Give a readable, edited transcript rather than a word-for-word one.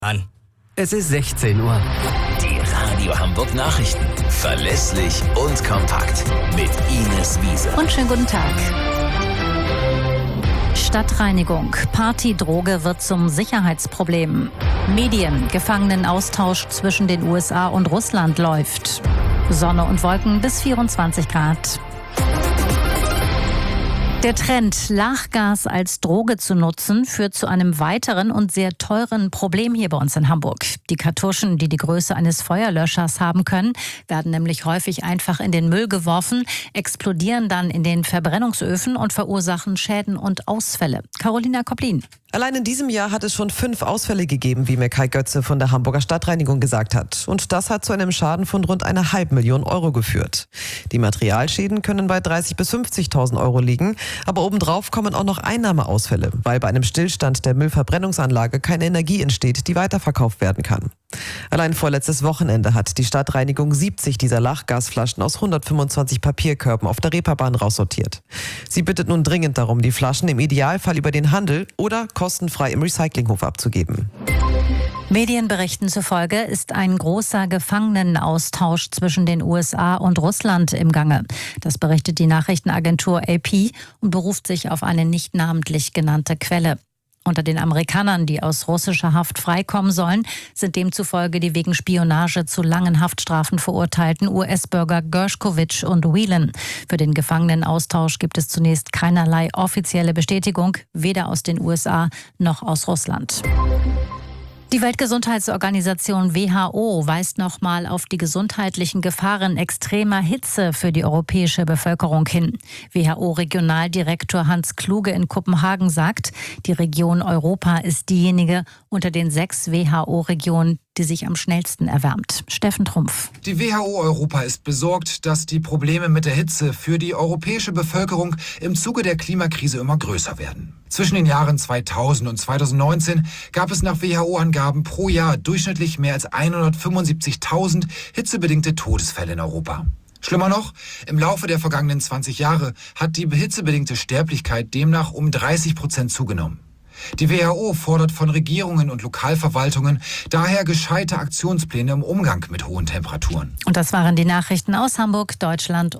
An. Es ist 16 Uhr. Die Radio Hamburg Nachrichten. Verlässlich und kompakt. Mit Ines Wiese. Und schönen guten Tag. Stadtreinigung. Partydroge wird zum Sicherheitsproblem. Medien. Gefangenenaustausch zwischen den USA und Russland läuft. Sonne und Wolken bis 24 Grad. Der Trend, Lachgas als Droge zu nutzen, führt zu einem weiteren und sehr teuren Problem hier bei uns in Hamburg. Die Kartuschen, die die Größe eines Feuerlöschers haben können, werden nämlich häufig einfach in den Müll geworfen, explodieren dann in den Verbrennungsöfen und verursachen Schäden und Ausfälle. Carolina Koplin. Allein in diesem Jahr hat es schon 5 Ausfälle gegeben, wie mir Kai Götze von der Hamburger Stadtreinigung gesagt hat. Und das hat zu einem Schaden von rund 500.000 Euro geführt. Die Materialschäden können bei 30.000 bis 50.000 Euro liegen. Aber obendrauf kommen auch noch Einnahmeausfälle, weil bei einem Stillstand der Müllverbrennungsanlage keine Energie entsteht, die weiterverkauft werden kann. Allein vorletztes Wochenende hat die Stadtreinigung 70 dieser Lachgasflaschen aus 125 Papierkörben auf der Reeperbahn raussortiert. Sie bittet nun dringend darum, die Flaschen im Idealfall über den Handel oder kostenfrei im Recyclinghof abzugeben. Medienberichten zufolge ist ein großer Gefangenenaustausch zwischen den USA und Russland im Gange. Das berichtet die Nachrichtenagentur AP und beruft sich auf eine nicht namentlich genannte Quelle. Unter den Amerikanern, die aus russischer Haft freikommen sollen, sind demzufolge die wegen Spionage zu langen Haftstrafen verurteilten US-Bürger Gershkovich und Whelan. Für den Gefangenenaustausch gibt es zunächst keinerlei offizielle Bestätigung, weder aus den USA noch aus Russland. Die Weltgesundheitsorganisation WHO weist nochmal auf die gesundheitlichen Gefahren extremer Hitze für die europäische Bevölkerung hin. WHO-Regionaldirektor Hans Kluge in Kopenhagen sagt, die Region Europa ist diejenige unter den 6 WHO-Regionen, die sich am schnellsten erwärmt. Steffen Trumpf. Die WHO Europa ist besorgt, dass die Probleme mit der Hitze für die europäische Bevölkerung im Zuge der Klimakrise immer größer werden. Zwischen den Jahren 2000 und 2019 gab es nach WHO-Angaben pro Jahr durchschnittlich mehr als 175.000 hitzebedingte Todesfälle in Europa. Schlimmer noch, im Laufe der vergangenen 20 Jahre hat die hitzebedingte Sterblichkeit demnach um 30% zugenommen. Die WHO fordert von Regierungen und Lokalverwaltungen daher gescheite Aktionspläne im Umgang mit hohen Temperaturen. Und das waren die Nachrichten aus Hamburg, Deutschland